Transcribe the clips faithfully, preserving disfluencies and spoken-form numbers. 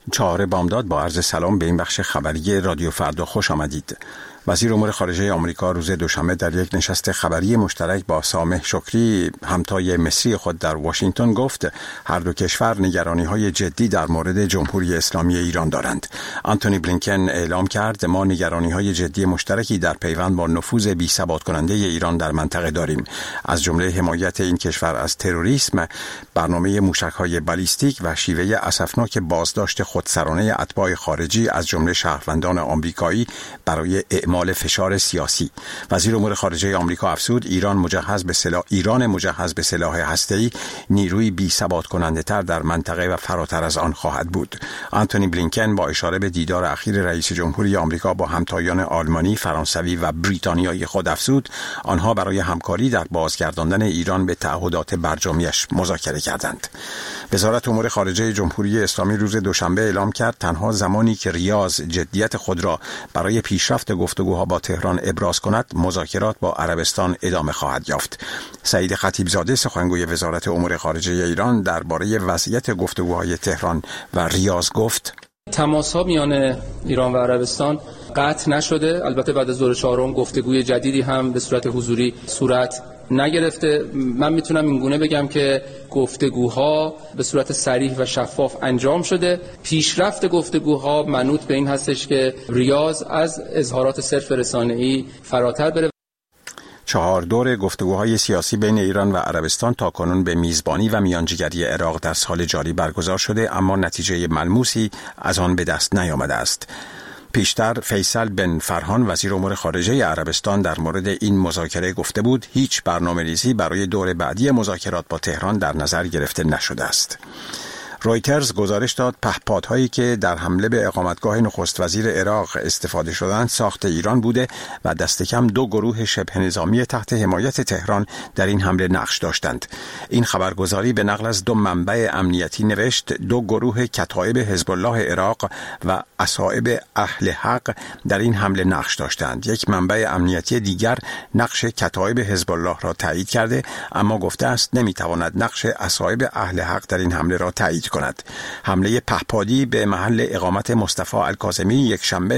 چهار بامداد با عرض سلام به این بخش خبری رادیو فردا خوش آمدید. وزیر امور خارجه آمریکا روز دوشنبه در یک نشست خبری مشترک با سامح شکری همتای مصری خود در واشنگتن گفت هر دو کشور نگرانی‌های جدی در مورد جمهوری اسلامی ایران دارند. آنتونی بلینکن اعلام کرد ما نگرانی‌های جدی مشترکی در پیوند با نفوذ بی‌ثبات کننده ایران در منطقه داریم، از جمله حمایت این کشور از تروریسم، برنامه موشک‌های بالیستیک و شیوه اسفناک بازداشت خودسرانه اتباع خارجی از جمله شهروندان آمریکایی برای اعمال فشار سیاسی. وزیر امور خارجه آمریکا افزود ایران مجهز به سلاح ایران مجهز به سلاح هسته‌ای نیروی بی ثبات کننده تر در منطقه و فراتر از آن خواهد بود. آنتونی بلینکن با اشاره به دیدار اخیر رئیس جمهوری آمریکا با همتایان آلمانی، فرانسوی و بریتانیایی خود افزود آنها برای همکاری در بازگرداندن ایران به تعهدات برجامیش مذاکره کردند. وزارت امور خارجه جمهوری اسلامی روز دوشنبه اعلام کرد تنها زمانی که ریاض جدیت خود را برای پیشرفت گفتگوها با تهران ابراز کند مذاکرات با عربستان ادامه خواهد یافت. سعید خطیبزاده سخنگوی وزارت امور خارجه ایران درباره وضعیت گفتگوهای تهران و ریاض گفت تماس‌ها میان ایران و عربستان قطع نشده. البته بعد از دور چهارم گفتگوی جدیدی هم به صورت حضوری صورت نگرفته. من میتونم اینگونه بگم که گفتگوها به صورت صریح و شفاف انجام شده. پیشرفت گفتگوها منوط به این هستش که ریاض از اظهارات صرف رسانه‌ای فراتر بره. چهار دور گفتگوهای سیاسی بین ایران و عربستان تاکنون به میزبانی و میانجیگری عراق در سال جاری برگزار شده، اما نتیجه ملموسی از آن به دست نیامده است. پیشتر فیصل بن فرهان وزیر امور خارجه عربستان در مورد این مذاکره گفته بود هیچ برنامه‌ریزی برای دور بعدی مذاکرات با تهران در نظر گرفته نشده است. رویترز گزارش داد پهپادهایی که در حمله به اقامتگاه نخست وزیر عراق استفاده شدند ساخت ایران بوده و دست کم دو گروه شبه نظامی تحت حمایت تهران در این حمله نقش داشتند. این خبرگزاری به نقل از دو منبع امنیتی نوشت دو گروه کتایب حزب الله عراق و اصائب اهل حق در این حمله نقش داشتند. یک منبع امنیتی دیگر نقش کتایب حزب الله را تایید کرده، اما گفته است نمیتواند نقش اصائب اهل حق در این حمله را تایید کند. حمله پهپادی به محل اقامت مصطفی الکاظمی یک شنبه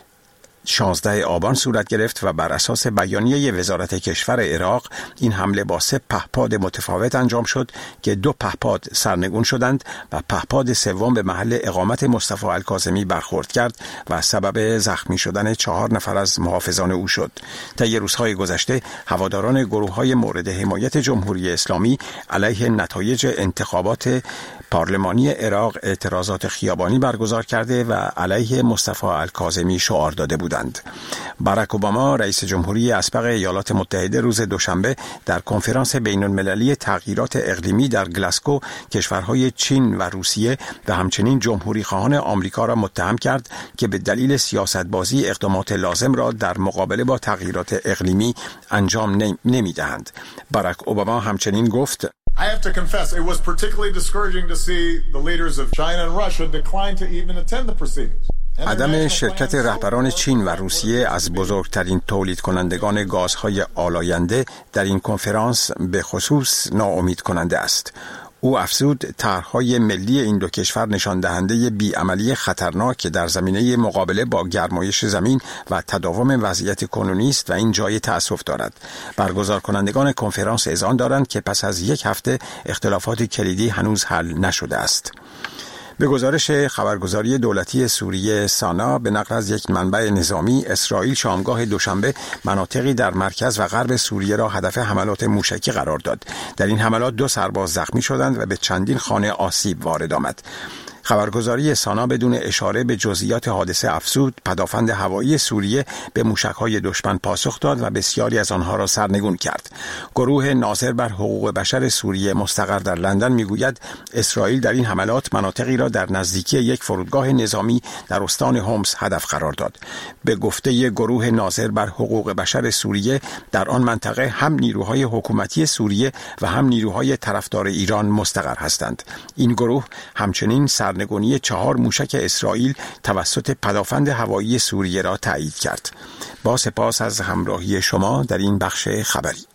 شانزده آبان صورت گرفت و بر اساس بیانیه وزارت کشور عراق این حمله با سه پهپاد متفاوت انجام شد که دو پهپاد سرنگون شدند و پهپاد سوم به محل اقامت مصطفی الکاظمی برخورد کرد و سبب زخمی شدن چهار نفر از محافظان او شد. طی روزهای گذشته هواداران گروه‌های مورد حمایت جمهوری اسلامی علیه نتایج انتخابات پارلمانی عراق اعتراضات خیابانی برگزار کرده و علیه مصطفی الکاظمی شعار داده بودند. باراک اوباما رئیس جمهوری اسبق ایالات متحده روز دوشنبه در کنفرانس بین المللی تغییرات اقلیمی در گلاسکو کشورهای چین و روسیه و همچنین جمهوری خواهان آمریکا را متهم کرد که به دلیل سیاست‌بازی اقدامات لازم را در مقابله با تغییرات اقلیمی انجام نمی‌دهند. باراک اوباما همچنین گفت I have to confess, it was particularly discouraging to see the leaders of China and Russia decline to even attend the proceedings. عدم شرکت رهبران چین و روسیه از بزرگترین تولید کنندگان گازهای آلاینده در این کنفرانس به خصوص ناامید کننده است. او افزود طرح‌های ملی این دو کشور نشان دهنده بی‌عملی خطرناک در زمینه مقابله با گرمایش زمین و تداوم وضعیت کنونی است و این جای تأسف دارد. برگزار کنندگان کنفرانس اذعان دارند که پس از یک هفته اختلافات کلیدی هنوز حل نشده است. به گزارش خبرگزاری دولتی سوریه سانا به نقل از یک منبع نظامی، اسرائیل شامگاه دوشنبه مناطقی در مرکز و غرب سوریه را هدف حملات موشکی قرار داد. در این حملات دو سرباز زخمی شدند و به چندین خانه آسیب وارد آمد. خبرگزاری سانا بدون اشاره به جزئیات حادثه افزود پدافند هوایی سوریه به موشک‌های دشمن پاسخ داد و بسیاری از آنها را سرنگون کرد. گروه ناظر بر حقوق بشر سوریه مستقر در لندن میگوید اسرائیل در این حملات مناطقی را در نزدیکی یک فرودگاه نظامی در استان هومس هدف قرار داد. به گفته گروه ناظر بر حقوق بشر سوریه در آن منطقه هم نیروهای حکومتی سوریه و هم نیروهای طرفدار ایران مستقر هستند. این گروه همچنین سرنگونی چهار موشک اسرائیل توسط پدافند هوایی سوریه را تایید کرد. با سپاس از همراهی شما در این بخش خبری.